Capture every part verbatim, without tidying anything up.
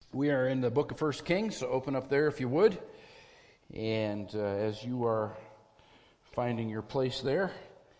We are in the book of First Kings, so open up there if you would. And uh, as you are finding your place there,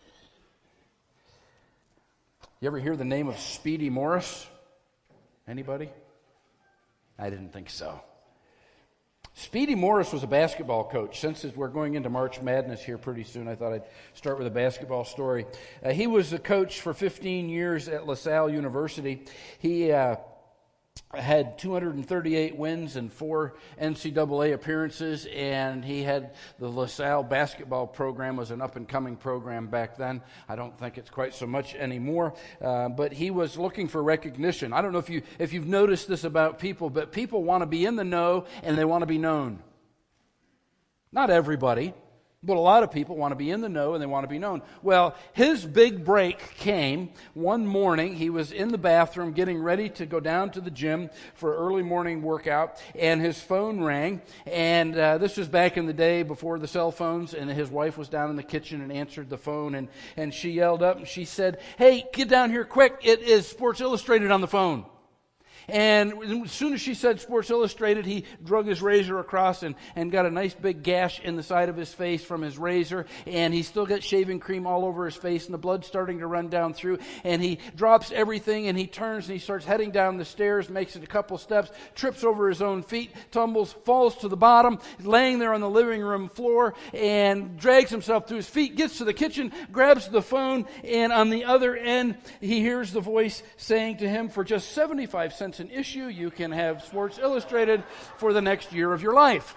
you ever hear the name of Speedy Morris? Anybody? I didn't think so. Speedy Morris was a basketball coach. Since we're going into March Madness here pretty soon, I thought I'd start with a basketball story. Uh, he was a coach for fifteen years at LaSalle University. He uh, had two hundred thirty-eight wins and four N C double A appearances, and he had the LaSalle basketball program was an up-and-coming program back then. I don't think it's quite so much anymore, uh, but he was looking for recognition. I don't know if, you, if you've noticed this about people, but people want to be in the know and they want to be known. Not everybody, but a lot of people want to be in the know and they want to be known. Well, his big break came one morning. He was in the bathroom getting ready to go down to the gym for early morning workout, and his phone rang. And uh, this was back in the day before the cell phones, and his wife was down in the kitchen and answered the phone, and, and she yelled up and she said, "Hey, get down here quick. It is Sports Illustrated on the phone." And as soon as she said Sports Illustrated, he drug his razor across and, and got a nice big gash in the side of his face from his razor. And he still got shaving cream all over his face, and the blood's starting to run down through. And he drops everything, and he turns, and he starts heading down the stairs, makes it a couple steps, trips over his own feet, tumbles, falls to the bottom, laying there on the living room floor, and drags himself to his feet, gets to the kitchen, grabs the phone, and on the other end, he hears the voice saying to him, "For just seventy-five cents an issue, you can have Sports Illustrated for the next year of your life."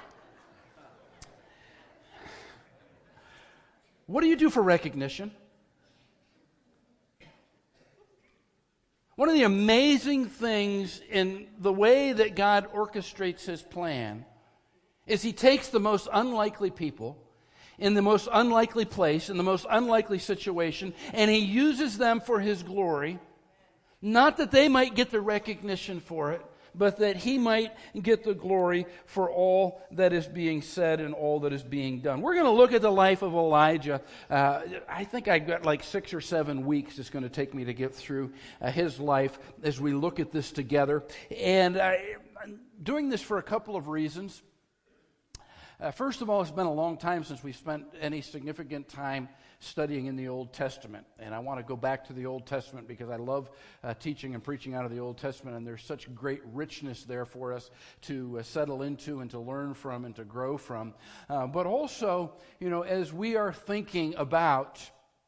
What do you do for recognition? One of the amazing things in the way that God orchestrates His plan is He takes the most unlikely people in the most unlikely place, in the most unlikely situation, and He uses them for His glory. Not that they might get the recognition for it, but that He might get the glory for all that is being said and all that is being done. We're going to look at the life of Elijah. Uh, I think I've got like six or seven weeks it's going to take me to get through uh, his life as we look at this together. And I, I'm doing this for a couple of reasons. Uh, first of all, it's been a long time since we've spent any significant time studying in the Old Testament. And I want to go back to the Old Testament because I love uh, teaching and preaching out of the Old Testament, and there's such great richness there for us to uh, settle into and to learn from and to grow from. Uh, but also, you know, as we are thinking about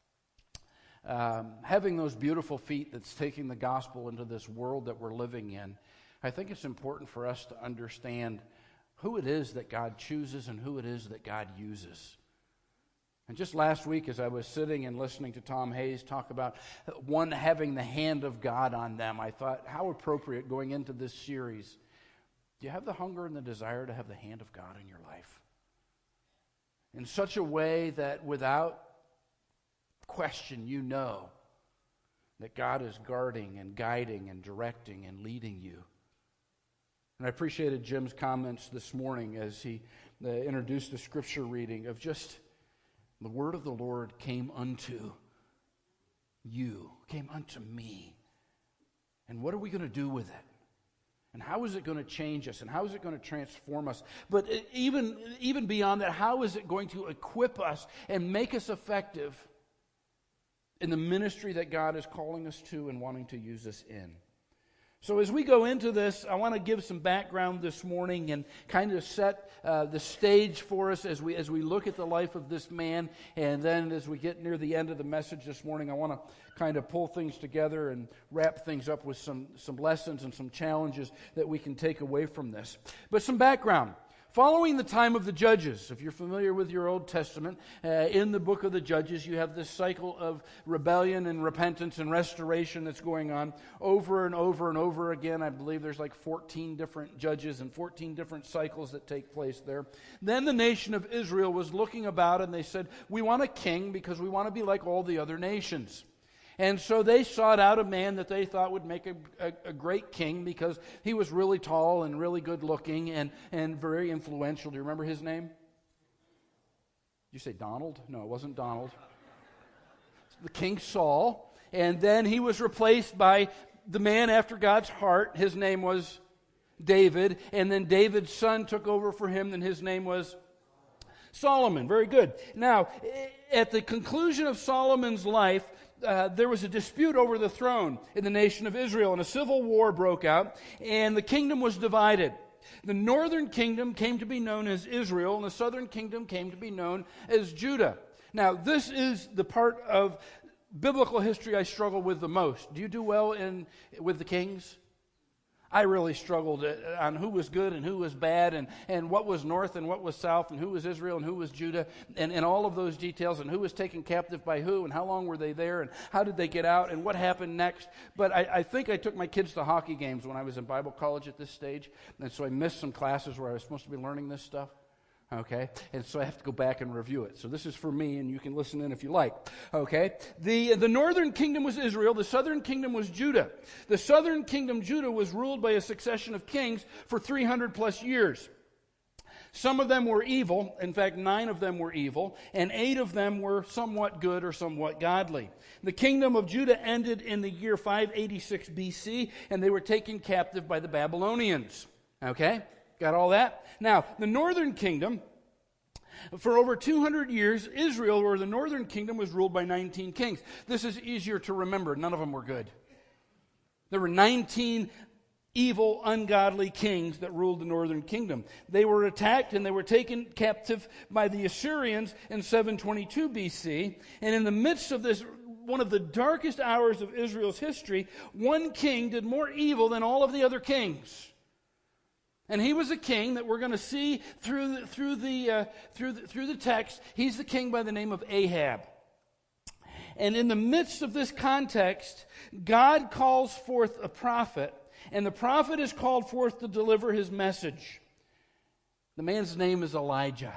um, having those beautiful feet that's taking the gospel into this world that we're living in, I think it's important for us to understand who it is that God chooses and who it is that God uses. And just last week, as I was sitting and listening to Tom Hayes talk about one having the hand of God on them, I thought, how appropriate going into this series. Do you have the hunger and the desire to have the hand of God in your life? In such a way that without question, you know that God is guarding and guiding and directing and leading you. And I appreciated Jim's comments this morning as he uh, introduced the scripture reading of just the word of the Lord came unto you, came unto me. And what are we going to do with it? And how is it going to change us? And how is it going to transform us? But even, even beyond that, how is it going to equip us and make us effective in the ministry that God is calling us to and wanting to use us in? So as we go into this, I want to give some background this morning and kind of set uh, the stage for us as we as we look at the life of this man. And then as we get near the end of the message this morning, I want to kind of pull things together and wrap things up with some, some lessons and some challenges that we can take away from this. But some background. Following the time of the Judges, if you're familiar with your Old Testament, uh, in the book of the Judges, you have this cycle of rebellion and repentance and restoration that's going on over and over and over again. I believe there's like fourteen different judges and fourteen different cycles that take place there. Then the nation of Israel was looking about and they said, we want a king because we want to be like all the other nations. And so they sought out a man that they thought would make a, a, a great king because he was really tall and really good looking and, and very influential. Do you remember his name? Did you say Donald? No, it wasn't Donald. The King Saul. And then he was replaced by the man after God's heart. His name was David, and then David's son took over for him, and his name was Solomon. Very good. Now, at the conclusion of Solomon's life, uh, there was a dispute over the throne in the nation of Israel, and a civil war broke out, and the kingdom was divided. The northern kingdom came to be known as Israel, and the southern kingdom came to be known as Judah. Now, this is the part of biblical history I struggle with the most. Do you do well in with the kings? I really struggled on who was good and who was bad, and, and what was north and what was south, and who was Israel and who was Judah, and, and all of those details, and who was taken captive by who, and how long were they there, and how did they get out, and what happened next. But I, I think I took my kids to hockey games when I was in Bible college at this stage, and so I missed some classes where I was supposed to be learning this stuff. Okay, and so I have to go back and review it. So this is for me, and you can listen in if you like. Okay, the the northern kingdom was Israel. The southern kingdom was Judah. The southern kingdom, Judah, was ruled by a succession of kings for three hundred plus years. Some of them were evil. In fact, nine of them were evil, and eight of them were somewhat good or somewhat godly. The kingdom of Judah ended in the year five eighty-six B C, and they were taken captive by the Babylonians. Okay? Got all that? Now, the northern kingdom, for over two hundred years, Israel, or the northern kingdom, was ruled by nineteen kings. This is easier to remember. None of them were good. There were nineteen evil, ungodly kings that ruled the northern kingdom. They were attacked and they were taken captive by the Assyrians in seven twenty-two B C. And in the midst of this, one of the darkest hours of Israel's history, one king did more evil than all of the other kings. And he was a king that we're going to see through the, through the uh, through the, through the text. He's the king by the name of Ahab. And in the midst of this context, God calls forth a prophet, and the prophet is called forth to deliver his message. The man's name is Elijah.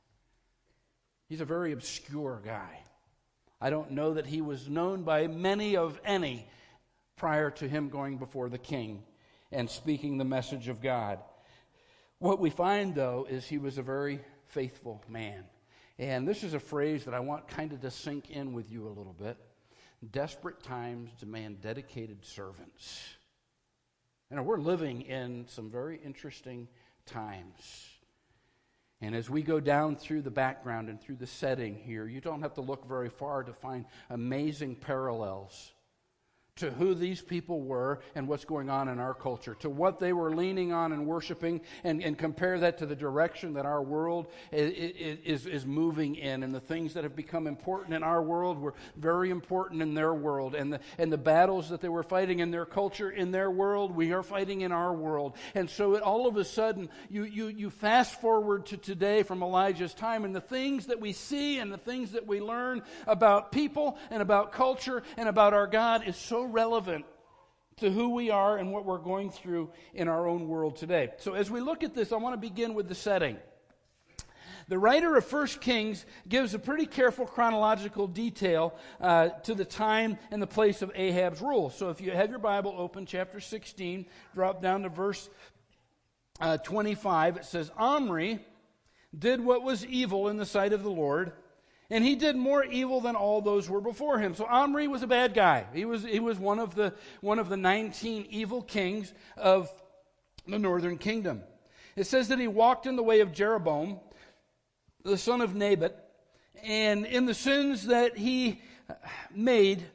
He's a very obscure guy. I don't know that he was known by many of any prior to him going before the king and speaking the message of God. What we find, though, is he was a very faithful man. And this is a phrase that I want kind of to sink in with you a little bit. Desperate times demand dedicated servants. And we're living in some very interesting times. And as we go down through the background and through the setting here, you don't have to look very far to find amazing parallels to who these people were and what's going on in our culture, to what they were leaning on and worshiping, and, and compare that to the direction that our world is, is, is moving in, and the things that have become important in our world were very important in their world, and the, and the battles that they were fighting in their culture, in their world, we are fighting in our world. And so it, all of a sudden, you, you, you fast forward to today from Elijah's time, and the things that we see and the things that we learn about people and about culture and about our God is so relevant to who we are and what we're going through in our own world today. So as we look at this, I want to begin with the setting. The writer of First Kings gives a pretty careful chronological detail uh, to the time and the place of Ahab's rule. So if you have your Bible open, chapter sixteen, drop down to verse uh, twenty-five. It says, Omri did what was evil in the sight of the Lord, and he did more evil than all those who were before him. So Omri was a bad guy. He was he was one of the one of the nineteen evil kings of the northern kingdom. It says that he walked in the way of Jeroboam, the son of Nebat, and in the sins that he made,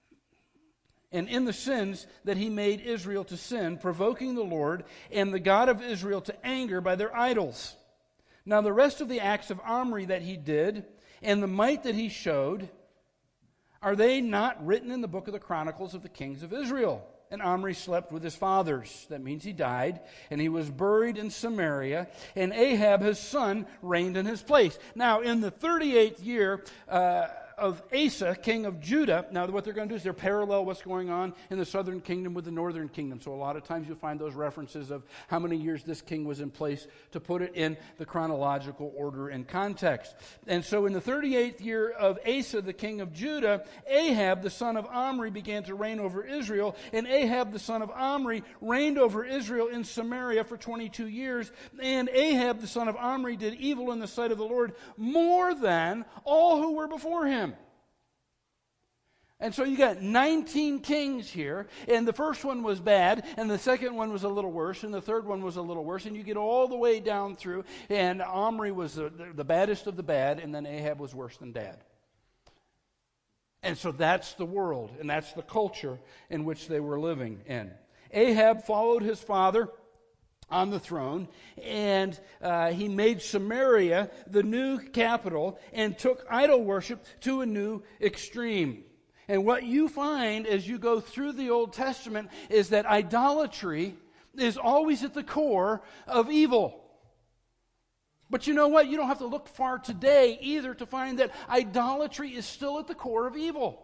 and in the sins that he made Israel to sin, provoking the Lord and the God of Israel to anger by their idols. Now the rest of the acts of Omri that he did, and the might that he showed, are they not written in the book of the Chronicles of the kings of Israel? And Omri slept with his fathers. That means he died, and he was buried in Samaria, and Ahab his son reigned in his place. Now in the thirty-eighth year uh, of Asa, king of Judah, now what they're going to do is they're parallel what's going on in the southern kingdom with the northern kingdom. So a lot of times you'll find those references of how many years this king was in place to put it in the chronological order and context. And so in the thirty-eighth year of Asa, the king of Judah, Ahab, the son of Omri, began to reign over Israel. And Ahab, the son of Omri, reigned over Israel in Samaria for twenty-two years. And Ahab, the son of Omri, did evil in the sight of the Lord more than all who were before him. And so you got nineteen kings here, and the first one was bad, and the second one was a little worse, and the third one was a little worse, and you get all the way down through, and Omri was the, the baddest of the bad, and then Ahab was worse than dad. And so that's the world, and that's the culture in which they were living in. Ahab followed his father on the throne, and uh, he made Samaria the new capital and took idol worship to a new extreme. And what you find as you go through the Old Testament is that idolatry is always at the core of evil. But you know what? You don't have to look far today either to find that idolatry is still at the core of evil.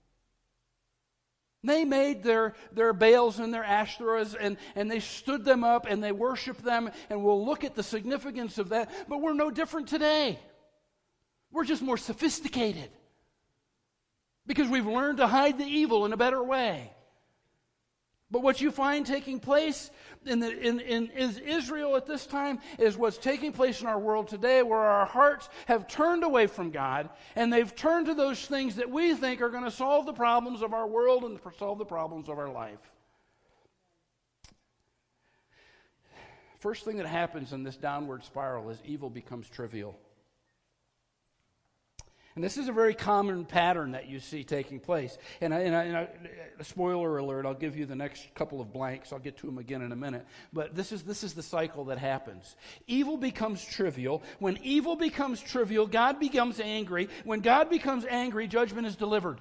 They made their, their Baals and their Ashtoreths, and, and they stood them up and they worshiped them, and we'll look at the significance of that. But we're no different today. We're just more sophisticated. Because we've learned to hide the evil in a better way. But what you find taking place in, the, in, in is Israel at this time is what's taking place in our world today, where our hearts have turned away from God, and they've turned to those things that we think are going to solve the problems of our world and solve the problems of our life. First thing that happens in this downward spiral is evil becomes trivial. And this is a very common pattern that you see taking place. And, I, and, I, and I, a spoiler alert, I'll give you the next couple of blanks. I'll get to them again in a minute. But this is, this is the cycle that happens. Evil becomes trivial. When evil becomes trivial, God becomes angry. When God becomes angry, judgment is delivered.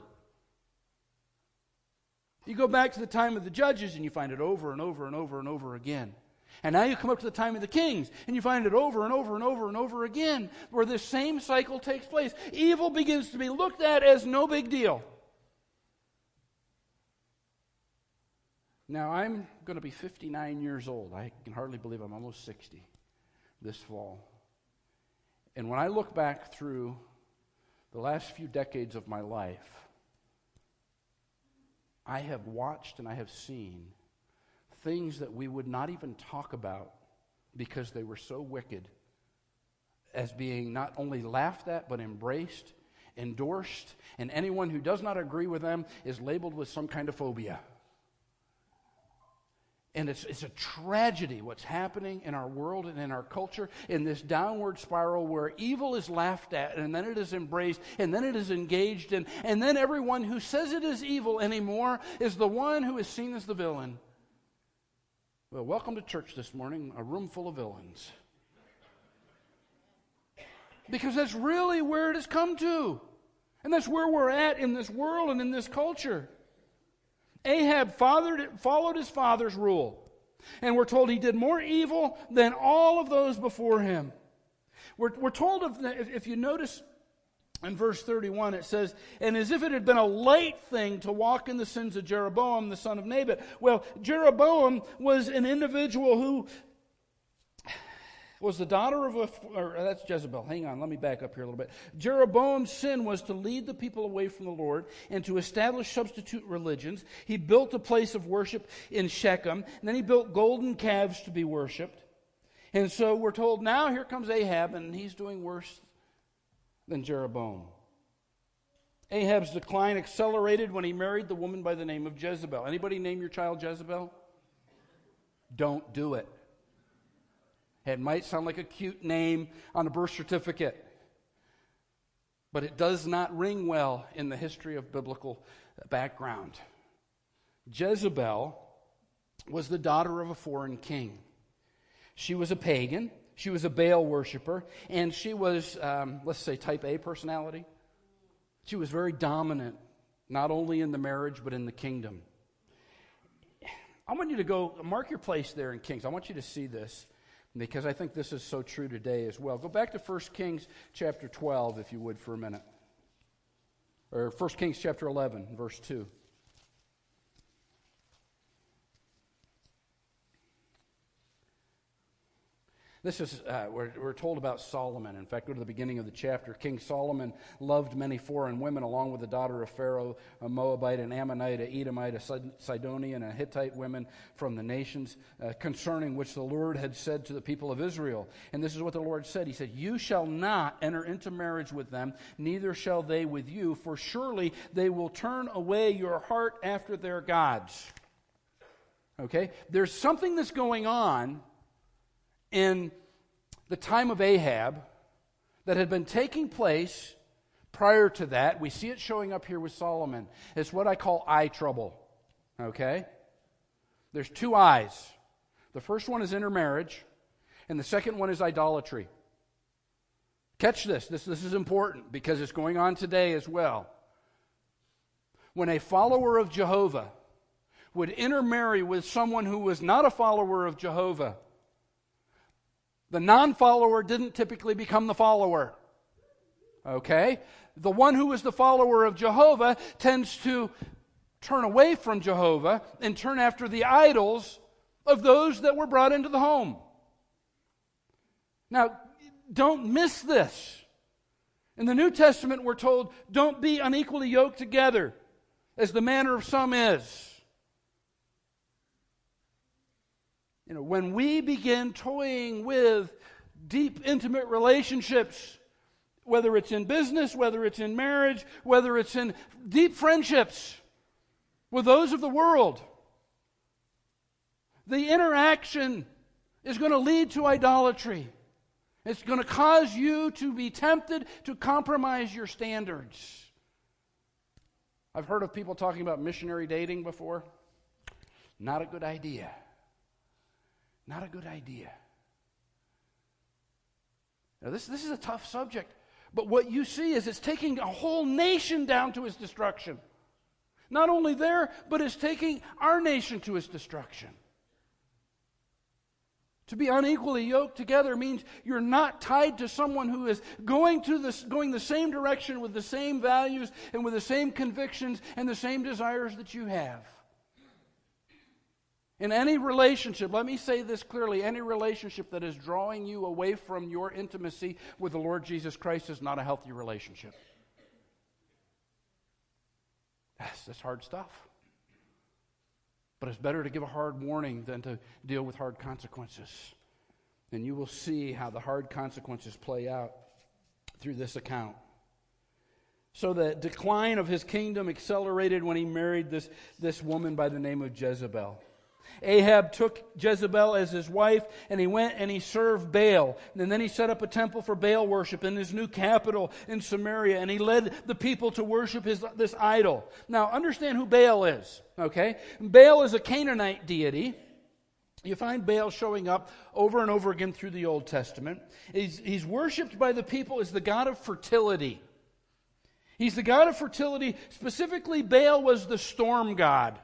You go back to the time of the judges and you find it over and over and over and over again. And now you come up to the time of the kings, and you find it over and over and over and over again, where this same cycle takes place. Evil begins to be looked at as no big deal. Now, I'm going to be fifty-nine years old. I can hardly believe I'm almost sixty this fall. And when I look back through the last few decades of my life, I have watched and I have seen things that we would not even talk about because they were so wicked, as being not only laughed at but embraced, endorsed, and anyone who does not agree with them is labeled with some kind of phobia. And it's, it's a tragedy what's happening in our world and in our culture, in this downward spiral where evil is laughed at, and then it is embraced, and then it is engaged in, and then everyone who says it is evil anymore is the one who is seen as the villain. Well, welcome to church this morning, a room full of villains. Because that's really where it has come to. And that's where we're at in this world and in this culture. Ahab fathered, followed his father's rule. And we're told he did more evil than all of those before him. We're, we're told, of, if, if you notice in verse thirty-one, it says, and as if it had been a light thing to walk in the sins of Jeroboam, the son of Nebat. Well, Jeroboam was an individual who was the daughter of a, or that's Jezebel. Hang on, let me back up here a little bit. Jeroboam's sin was to lead the people away from the Lord and to establish substitute religions. He built a place of worship in Shechem, and then he built golden calves to be worshipped. And so we're told now here comes Ahab, and he's doing worse than Jeroboam. Ahab's decline accelerated when he married the woman by the name of Jezebel. Anybody name your child Jezebel? Don't do it. It might sound like a cute name on a birth certificate, but it does not ring well in the history of biblical background. Jezebel was the daughter of a foreign king. She was a pagan. She was a Baal worshiper, and she was, um, let's say, type A personality. She was very dominant, not only in the marriage, but in the kingdom. I want you to go, mark your place there in Kings. I want you to see this, because I think this is so true today as well. Go back to First Kings chapter twelve, if you would, for a minute. Or First Kings chapter eleven, verse two. This is, uh, we're, we're told about Solomon. In fact, go to the beginning of the chapter. King Solomon loved many foreign women, along with the daughter of Pharaoh, a Moabite, an Ammonite, a Edomite, a Sidonian, and a Hittite women from the nations, uh, concerning which the Lord had said to the people of Israel. And this is what the Lord said. He said, "You shall not enter into marriage with them, neither shall they with you, for surely they will turn away your heart after their gods." Okay? There's something that's going on in the time of Ahab that had been taking place prior to that. We see it showing up here with Solomon. It's what I call eye trouble. Okay? There's two eyes. The first one is intermarriage, and the second one is idolatry. Catch this. This, this is important because it's going on today as well. When a follower of Jehovah would intermarry with someone who was not a follower of Jehovah, the non-follower didn't typically become the follower. Okay? The one who is the follower of Jehovah tends to turn away from Jehovah and turn after the idols of those that were brought into the home. Now, don't miss this. In the New Testament, we're told, don't be unequally yoked together, as the manner of some is. You know, when we begin toying with deep, intimate relationships, whether it's in business, whether it's in marriage, whether it's in deep friendships with those of the world, the interaction is going to lead to idolatry. It's going to cause you to be tempted to compromise your standards. I've heard of people talking about missionary dating before. Not a good idea. Not a good idea. Now, this, this is a tough subject, but what you see is it's taking a whole nation down to its destruction. Not only there, but it's taking our nation to its destruction. To be unequally yoked together means you're not tied to someone who is going to this, going the same direction with the same values and with the same convictions and the same desires that you have. In any relationship, let me say this clearly, any relationship that is drawing you away from your intimacy with the Lord Jesus Christ is not a healthy relationship. That's, that's hard stuff. But it's better to give a hard warning than to deal with hard consequences. And you will see how the hard consequences play out through this account. So the decline of his kingdom accelerated when he married this, this woman by the name of Jezebel. Ahab took Jezebel as his wife, and he went and he served Baal. And then he set up a temple for Baal worship in his new capital in Samaria, and he led the people to worship his, this idol. Now, understand who Baal is, okay? Baal is a Canaanite deity. You find Baal showing up over and over again through the Old Testament. He's, he's worshipped by the people as the god of fertility. He's the god of fertility. Specifically, Baal was the storm god.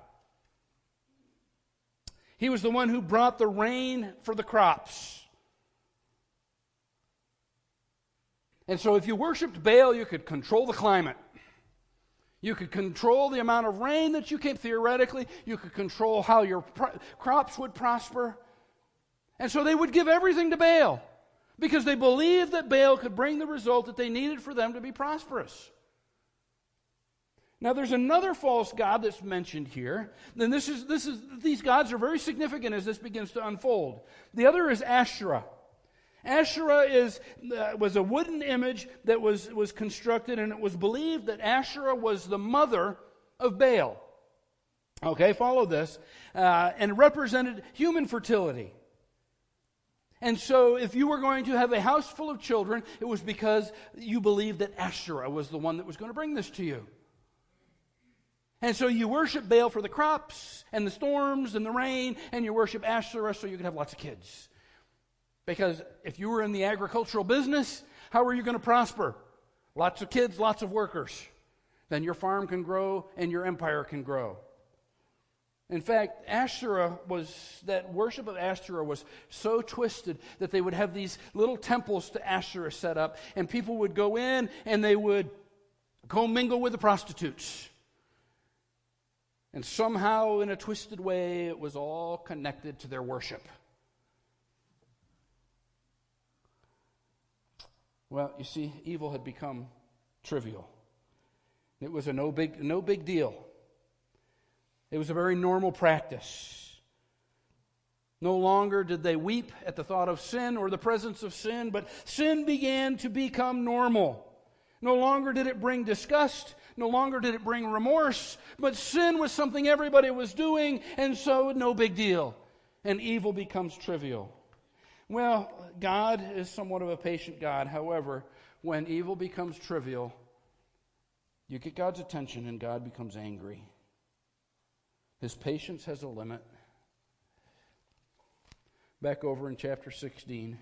He was the one who brought the rain for the crops. And so if you worshipped Baal, you could control the climate. You could control the amount of rain that you came, theoretically. You could control how your pro- crops would prosper. And so they would give everything to Baal because they believed that Baal could bring the result that they needed for them to be prosperous. Now, there's another false god that's mentioned here. And this is, this is, these gods are very significant as this begins to unfold. The other is Asherah. Asherah is, uh, was a wooden image that was, was constructed, and it was believed that Asherah was the mother of Baal. Okay, follow this. Uh, and represented human fertility. And so if you were going to have a house full of children, it was because you believed that Asherah was the one that was going to bring this to you. And so you worship Baal for the crops and the storms and the rain, and you worship Asherah so you can have lots of kids. Because if you were in the agricultural business, how are you going to prosper? Lots of kids, lots of workers. Then your farm can grow and your empire can grow. In fact, Asherah was, that worship of Asherah was so twisted that they would have these little temples to Asherah set up, and people would go in and they would go mingle with the prostitutes. And somehow, in a twisted way, it was all connected to their worship. Well, you see, evil had become trivial. It was a no big, no big deal. It was a very normal practice. No longer did they weep at the thought of sin or the presence of sin, but sin began to become normal. No longer did it bring disgust. No longer did it bring remorse. But sin was something everybody was doing, and so no big deal. And evil becomes trivial. Well, God is somewhat of a patient God. However, when evil becomes trivial, you get God's attention and God becomes angry. His patience has a limit. Back over in chapter sixteen,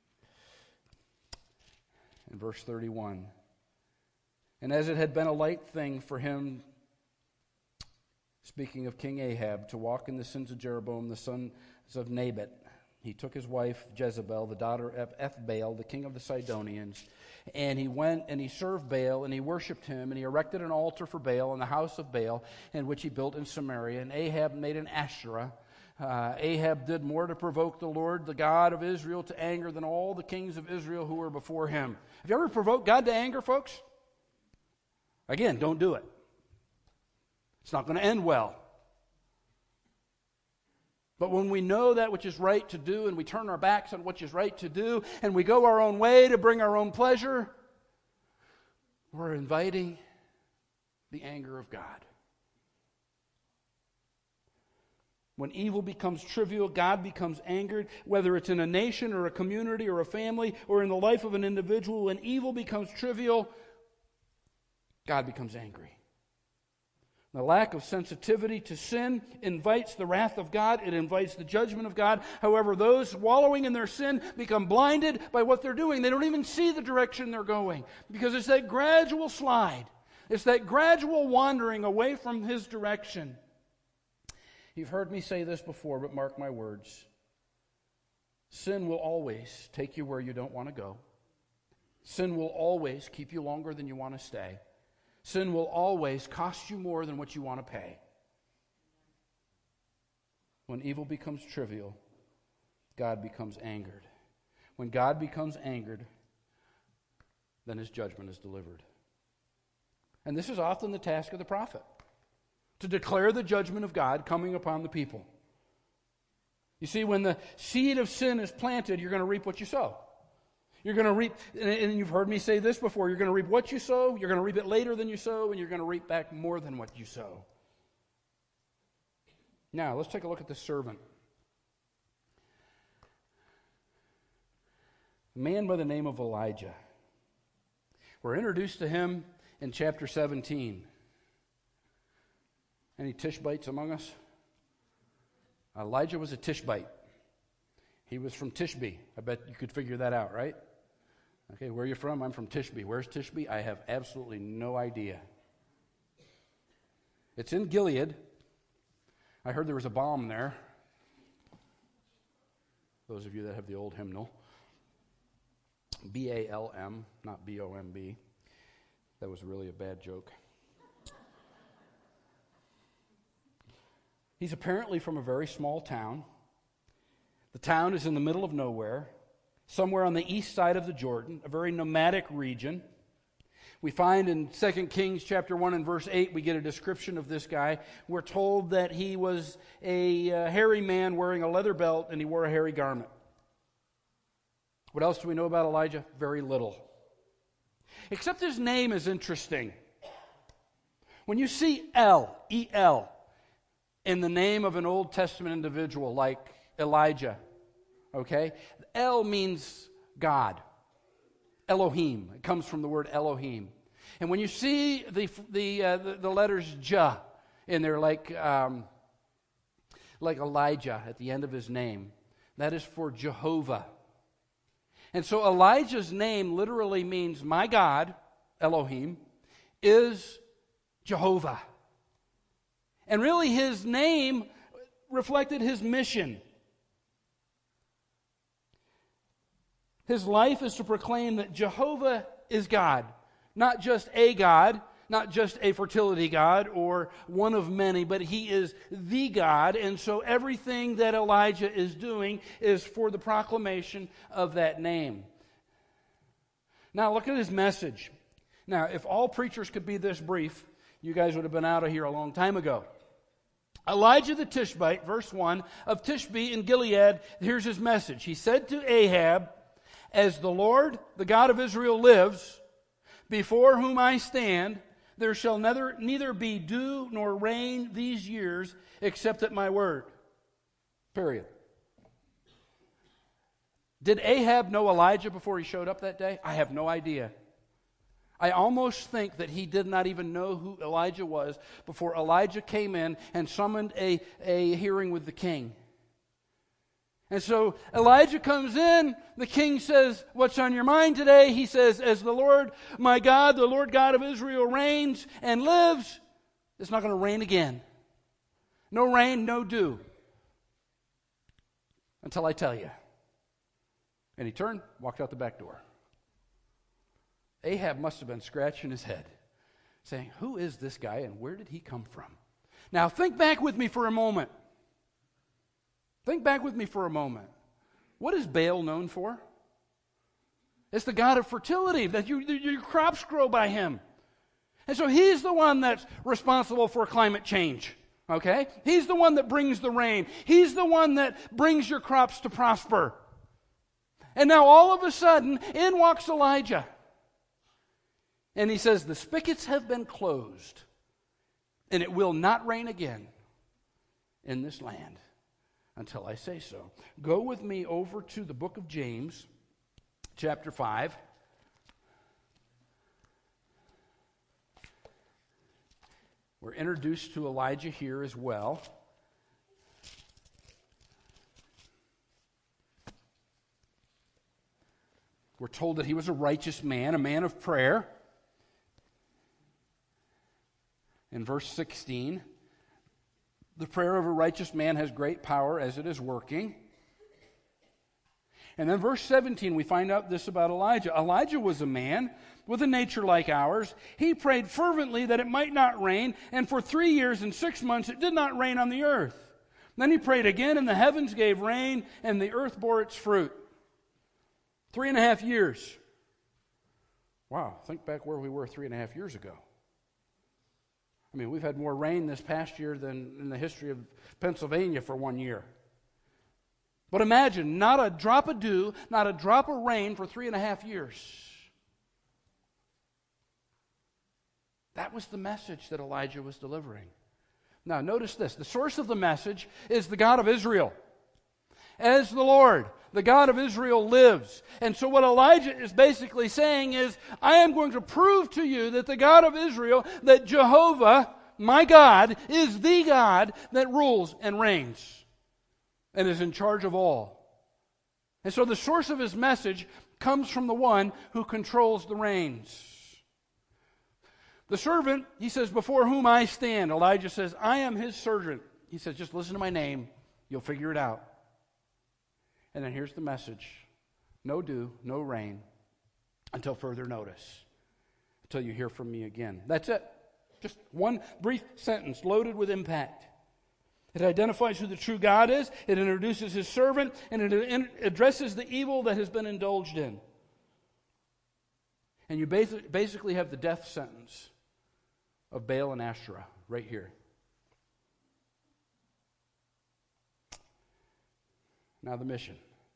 in verse thirty-one. And as it had been a light thing for him, speaking of King Ahab, to walk in the sins of Jeroboam, the sons of Nebat, he took his wife Jezebel, the daughter of Ethbaal, the king of the Sidonians, and he went and he served Baal, and he worshipped him, and he erected an altar for Baal in the house of Baal, in which he built in Samaria. And Ahab made an Asherah. Uh, Ahab did more to provoke the Lord, the God of Israel, to anger than all the kings of Israel who were before him. Have you ever provoked God to anger, folks? Again, don't do it. It's not going to end well. But when we know that which is right to do, and we turn our backs on what is right to do, and we go our own way to bring our own pleasure, we're inviting the anger of God. When evil becomes trivial, God becomes angered, whether it's in a nation or a community or a family or in the life of an individual. When evil becomes trivial, God becomes angry. The lack of sensitivity to sin invites the wrath of God. It invites the judgment of God. However, those wallowing in their sin become blinded by what they're doing. They don't even see the direction they're going, because it's that gradual slide. It's that gradual wandering away from His direction. You've heard me say this before, but mark my words. Sin will always take you where you don't want to go. Sin will always keep you longer than you want to stay. Sin will always cost you more than what you want to pay. When evil becomes trivial, God becomes angered. When God becomes angered, then His judgment is delivered. And this is often the task of the prophet, to declare the judgment of God coming upon the people. You see, when the seed of sin is planted, you're going to reap what you sow. You're going to reap, and you've heard me say this before, you're going to reap what you sow, you're going to reap it later than you sow, and you're going to reap back more than what you sow. Now, let's take a look at the servant. A man by the name of Elijah. We're introduced to him in chapter seventeen. Any Tishbites among us? Elijah was a Tishbite. He was from Tishbe. I bet you could figure that out, right? Okay, where are you from? I'm from Tishbe. Where's Tishbe? I have absolutely no idea. It's in Gilead. I heard there was a balm there. Those of you that have the old hymnal. B A L M, not B O M B. That was really a bad joke. He's apparently from a very small town. The town is in the middle of nowhere, somewhere on the east side of the Jordan, a very nomadic region. We find in Second Kings chapter one and verse eight, we get a description of this guy. We're told that he was a uh, hairy man wearing a leather belt, and he wore a hairy garment. What else do we know about Elijah? Very little. Except his name is interesting. When you see El, E L, in the name of an Old Testament individual like Elijah, okay? El means God. Elohim. It comes from the word Elohim. And when you see the the uh, the, the letters Jah in there, like um, like Elijah at the end of his name, that is for Jehovah. And so Elijah's name literally means my God, Elohim, is Jehovah. And really his name reflected his mission. His life is to proclaim that Jehovah is God. Not just a God, not just a fertility God or one of many, but He is the God. And so everything that Elijah is doing is for the proclamation of that name. Now look at his message. Now, if all preachers could be this brief, you guys would have been out of here a long time ago. Elijah the Tishbite, verse one, of Tishbe in Gilead, here's his message. He said to Ahab, "As the Lord, the God of Israel, lives, before whom I stand, there shall neither, neither be dew nor rain these years, except at my word." Period. Did Ahab know Elijah before he showed up that day? I have no idea. I almost think that he did not even know who Elijah was before Elijah came in and summoned a, a hearing with the king. And so Elijah comes in, the king says, "What's on your mind today?" He says, "As the Lord, my God, the Lord God of Israel reigns and lives, it's not going to rain again. No rain, no dew. Until I tell you." And he turned, walked out the back door. Ahab must have been scratching his head, saying, "Who is this guy and where did he come from?" Now think back with me for a moment. Think back with me for a moment. What is Baal known for? It's the god of fertility, that you, your crops grow by him. And so he's the one that's responsible for climate change. Okay? He's the one that brings the rain. He's the one that brings your crops to prosper. And now all of a sudden, in walks Elijah. And he says, "The spigots have been closed, and it will not rain again in this land until I say so." Go with me over to the book of James, chapter five. We're introduced to Elijah here as well. We're told that he was a righteous man, a man of prayer. In verse sixteen, the prayer of a righteous man has great power as it is working. And then verse seventeen, we find out this about Elijah. Elijah was a man with a nature like ours. He prayed fervently that it might not rain, and for three years and six months it did not rain on the earth. Then he prayed again, and the heavens gave rain, and the earth bore its fruit. Three and a half years. Wow, think back where we were three and a half years ago. I mean, we've had more rain this past year than in the history of Pennsylvania for one year. But imagine, not a drop of dew, not a drop of rain for three and a half years. That was the message that Elijah was delivering. Now, notice this. The source of the message is the God of Israel. As the Lord, the God of Israel, lives. And so what Elijah is basically saying is, I am going to prove to you that the God of Israel, that Jehovah, my God, is the God that rules and reigns and is in charge of all. And so the source of his message comes from the one who controls the reins. The servant, he says, before whom I stand. Elijah says, I am his servant. He says, just listen to my name. You'll figure it out. And then here's the message. No dew, no rain, until further notice. Until you hear from me again. That's it. Just one brief sentence loaded with impact. It identifies who the true God is. It introduces his servant. And it addresses the evil that has been indulged in. And you basically have the death sentence of Baal and Asherah right here. Now the mission.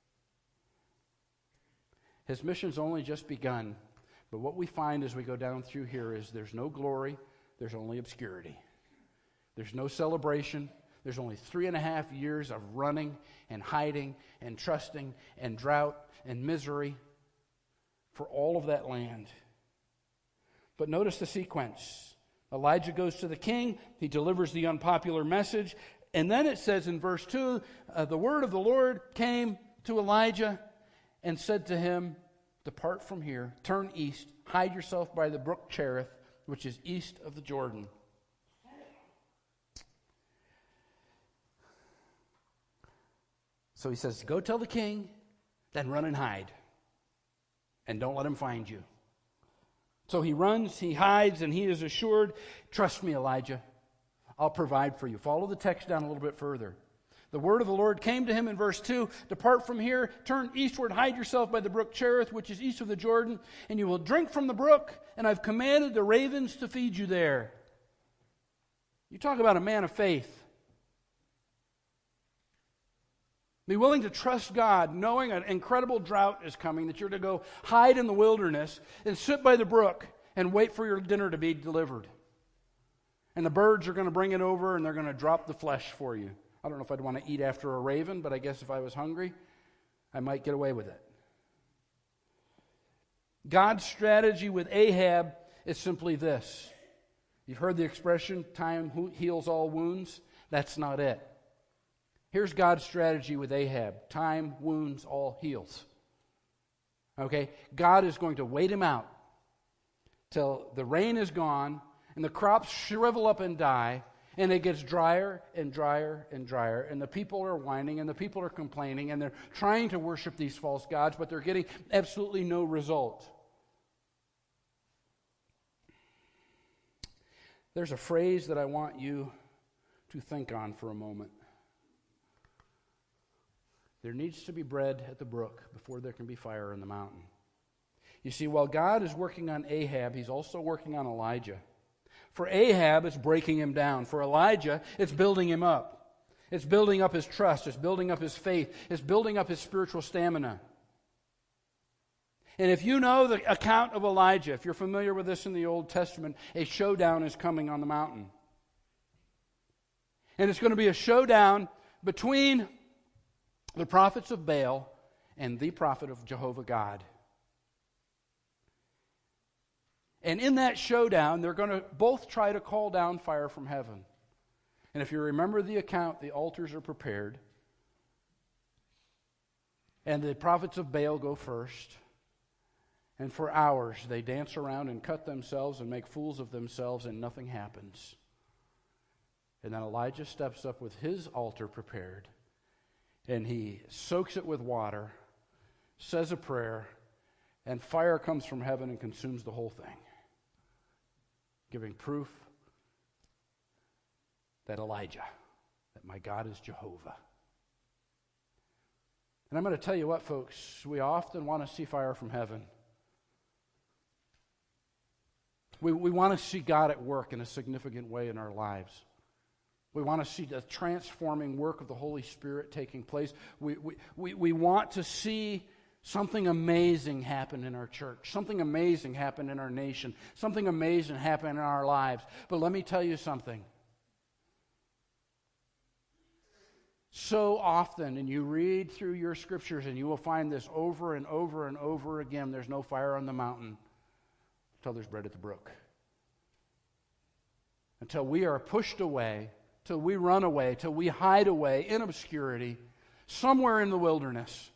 His mission's only just begun, but what we find as we go down through here is there's no glory, there's only obscurity. There's no celebration. There's only three and a half years of running and hiding and trusting and drought and misery for all of that land. But notice the sequence. Elijah goes to the king. He delivers the unpopular message. And then it says in verse two, uh, the word of the Lord came to Elijah and said to him, depart from here, turn east, hide yourself by the brook Cherith, which is east of the Jordan. So he says, go tell the king, then run and hide. And don't let him find you. So he runs, he hides, and he is assured, trust me, Elijah, I'll provide for you. Follow the text down a little bit further. The word of the Lord came to him in verse two, depart from here, turn eastward, hide yourself by the brook Cherith, which is east of the Jordan, and you will drink from the brook, and I've commanded the ravens to feed you there. You talk about a man of faith. Be willing to trust God, knowing an incredible drought is coming, that you're to go hide in the wilderness and sit by the brook and wait for your dinner to be delivered. And the birds are going to bring it over and they're going to drop the flesh for you. I don't know if I'd want to eat after a raven, but I guess if I was hungry, I might get away with it. God's strategy with Ahab is simply this. You've heard the expression, time heals all wounds. That's not it. Here's God's strategy with Ahab. Time wounds all heals. Okay? God is going to wait him out till the rain is gone and the crops shrivel up and die, and it gets drier and drier and drier, and the people are whining and the people are complaining, and they're trying to worship these false gods, but they're getting absolutely no result. There's a phrase that I want you to think on for a moment. There needs to be bread at the brook before there can be fire in the mountain. You see, while God is working on Ahab, he's also working on Elijah. For Ahab, it's breaking him down. For Elijah, it's building him up. It's building up his trust. It's building up his faith. It's building up his spiritual stamina. And if you know the account of Elijah, if you're familiar with this in the Old Testament, a showdown is coming on the mountain. And it's going to be a showdown between the prophets of Baal and the prophet of Jehovah God. And in that showdown, they're going to both try to call down fire from heaven. And if you remember the account, the altars are prepared. And the prophets of Baal go first. And for hours, they dance around and cut themselves and make fools of themselves, and nothing happens. And then Elijah steps up with his altar prepared. And he soaks it with water, says a prayer, and fire comes from heaven and consumes the whole thing, giving proof that Elijah, that my God is Jehovah. And I'm going to tell you what, folks, we often want to see fire from heaven. We, we want to see God at work in a significant way in our lives. We want to see the transforming work of the Holy Spirit taking place. We, we, we, we want to see something amazing happen in our church, something amazing happen in our nation, something amazing happen in our lives. But let me tell you something. So often, and you read through your scriptures, and you will find this over and over and over again, there's no fire on the mountain until there's bread at the brook. Until we are pushed away, till we run away, till we hide away in obscurity, somewhere in the wilderness.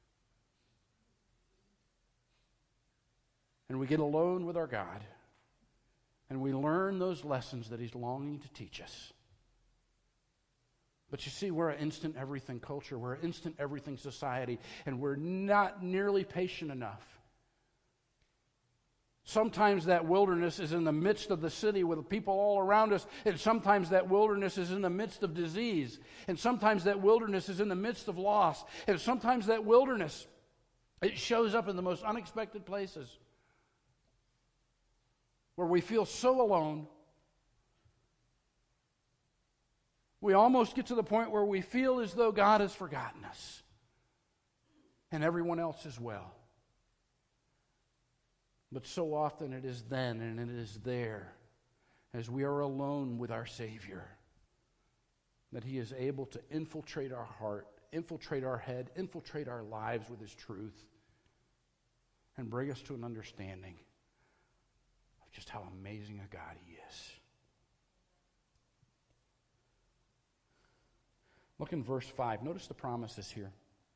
And we get alone with our God, and we learn those lessons that He's longing to teach us. But you see, we're an instant everything culture. We're an instant everything society, and we're not nearly patient enough. Sometimes that wilderness is in the midst of the city with people all around us, and sometimes that wilderness is in the midst of disease, and sometimes that wilderness is in the midst of loss, and sometimes that wilderness, it shows up in the most unexpected places where we feel so alone. We almost get to the point where we feel as though God has forgotten us and everyone else as well. But so often it is then and it is there, as we are alone with our Savior, that He is able to infiltrate our heart, infiltrate our head, infiltrate our lives with His truth, and bring us to an understanding of just how amazing a God He is. Look in verse five. Notice the promises here.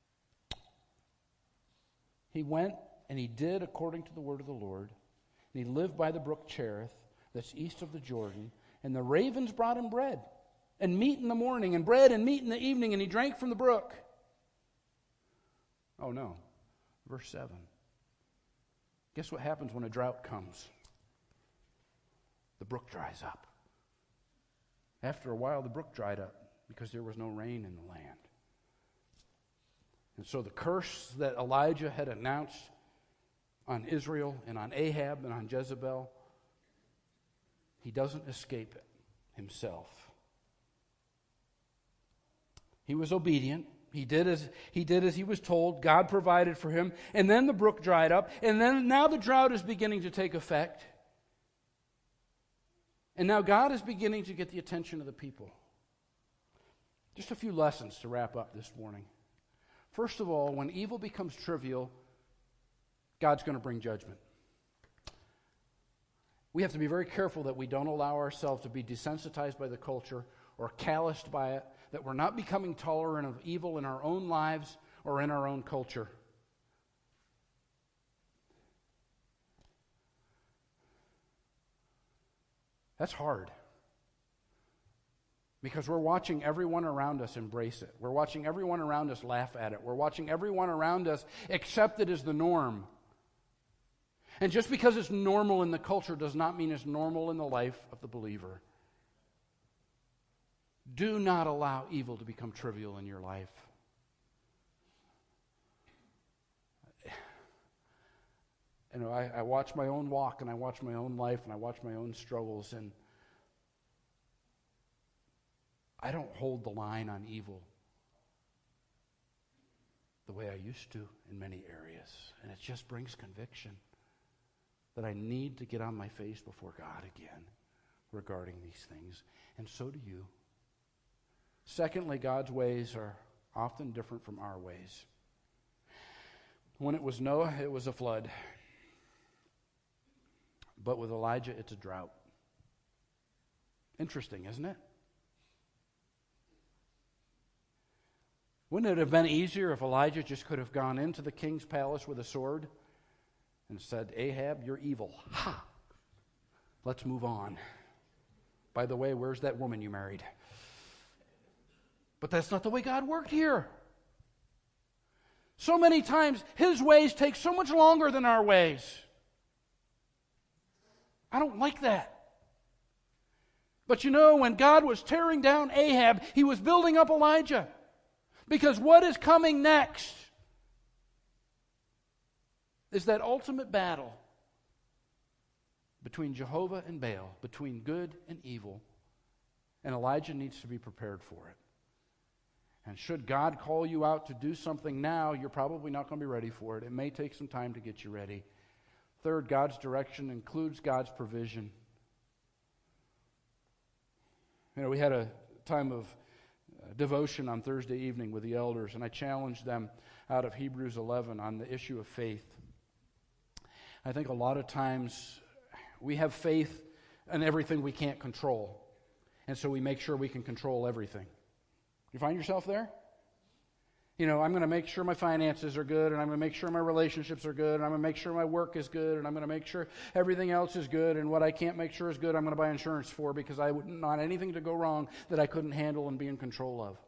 He went and he did according to the word of the Lord. And he lived by the brook Cherith, that's east of the Jordan. And the ravens brought him bread and meat in the morning, and bread and meat in the evening, and he drank from the brook. Oh no. Verse seven. Guess what happens when a drought comes? The brook dries up. After a while, the brook dried up because there was no rain in the land. And so the curse that Elijah had announced on Israel and on Ahab and on Jezebel, he doesn't escape it himself. He was obedient. He did as he did as he was told. God provided for him. And then the brook dried up. And then now the drought is beginning to take effect. And now God is beginning to get the attention of the people. Just a few lessons to wrap up this morning. First of all, when evil becomes trivial, God's going to bring judgment. We have to be very careful that we don't allow ourselves to be desensitized by the culture or calloused by it, that we're not becoming tolerant of evil in our own lives or in our own culture. That's hard. Because we're watching everyone around us embrace it. We're watching everyone around us laugh at it. We're watching everyone around us accept it as the norm. And just because it's normal in the culture does not mean it's normal in the life of the believer. Do not allow evil to become trivial in your life. You know, I, I watch my own walk and I watch my own life and I watch my own struggles, and I don't hold the line on evil the way I used to in many areas. And it just brings conviction that I need to get on my face before God again regarding these things. And so do you. Secondly, God's ways are often different from our ways. When it was Noah, it was a flood. But with Elijah, it's a drought. Interesting, isn't it? Wouldn't it have been easier if Elijah just could have gone into the king's palace with a sword and said, Ahab, you're evil. Ha! Let's move on. By the way, where's that woman you married? But that's not the way God worked here. So many times, His ways take so much longer than our ways. I don't like that. But you know, when God was tearing down Ahab, He was building up Elijah. Because what is coming next is that ultimate battle between Jehovah and Baal, between good and evil. And Elijah needs to be prepared for it. And should God call you out to do something now, you're probably not going to be ready for it. It may take some time to get you ready. Third, God's direction includes God's provision. You know, we had a time of uh, devotion on Thursday evening with the elders, and I challenged them out of Hebrews eleven on the issue of faith. I think a lot of times we have faith in everything we can't control, and so we make sure we can control everything. You find yourself there? You know, I'm going to make sure my finances are good, and I'm going to make sure my relationships are good, and I'm going to make sure my work is good, and I'm going to make sure everything else is good, and what I can't make sure is good, I'm going to buy insurance for, because I wouldn't want anything to go wrong that I couldn't handle and be in control of.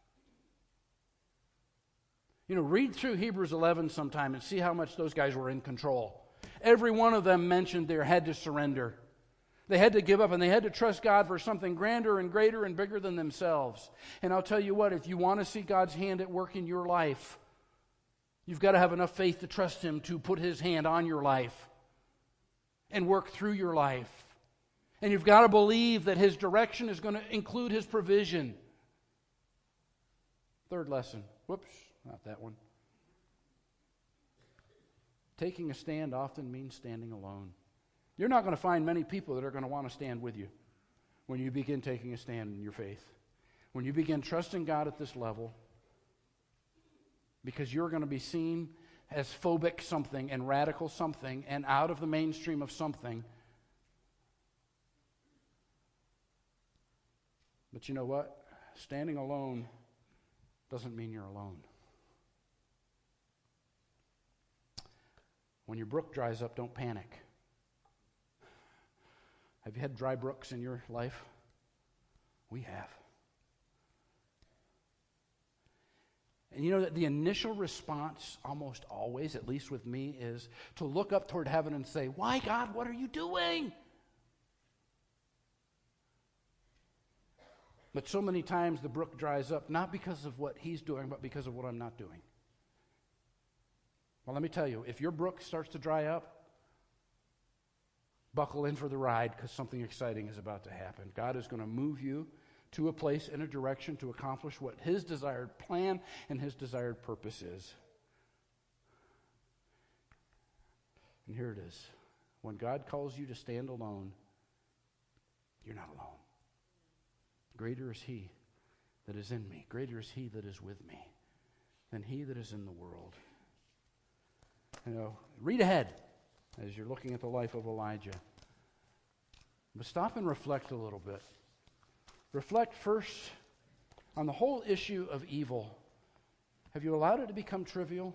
You know, read through Hebrews eleven sometime and see how much those guys were in control. Every one of them mentioned they had to surrender. They had to give up, and they had to trust God for something grander and greater and bigger than themselves. And I'll tell you what, if you want to see God's hand at work in your life, you've got to have enough faith to trust Him to put His hand on your life and work through your life. And you've got to believe that His direction is going to include His provision. Third lesson. Whoops, not that one. Taking a stand often means standing alone. You're not going to find many people that are going to want to stand with you when you begin taking a stand in your faith. When you begin trusting God at this level, because you're going to be seen as phobic something and radical something and out of the mainstream of something. But you know what? Standing alone doesn't mean you're alone. When your brook dries up, don't panic. Have you had dry brooks in your life? We have. And you know that the initial response, almost always, at least with me, is to look up toward heaven and say, "Why, God, what are you doing?" But so many times the brook dries up, not because of what He's doing, but because of what I'm not doing. Well, let me tell you, if your brook starts to dry up, buckle in for the ride because something exciting is about to happen. God is going to move you to a place in a direction to accomplish what His desired plan and His desired purpose is. And here it is. When God calls you to stand alone, you're not alone. Greater is He that is in me. Greater is He that is with me than he that is in the world. You know, read ahead as you're looking at the life of Elijah. But stop and reflect a little bit. Reflect first on the whole issue of evil. Have you allowed it to become trivial?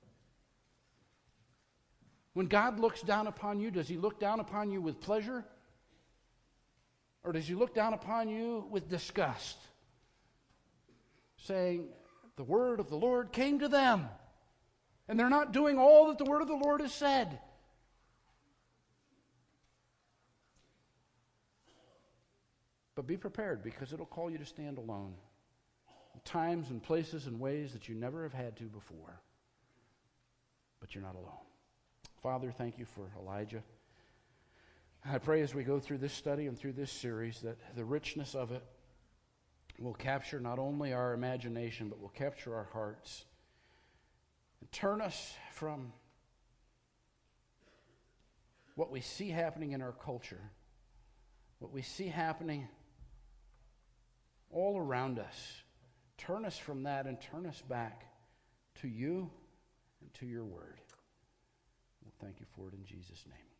When God looks down upon you, does He look down upon you with pleasure? Or does He look down upon you with disgust? Saying, the word of the Lord came to them, and they're not doing all that the word of the Lord has said. But be prepared, because it'll call you to stand alone in times and places and ways that you never have had to before. But you're not alone. Father, thank you for Elijah. I pray as we go through this study and through this series that the richness of it will capture not only our imagination, but will capture our hearts and turn us from what we see happening in our culture, what we see happening all around us. Turn us from that and turn us back to you and to your word. Well, thank you for it in Jesus' name.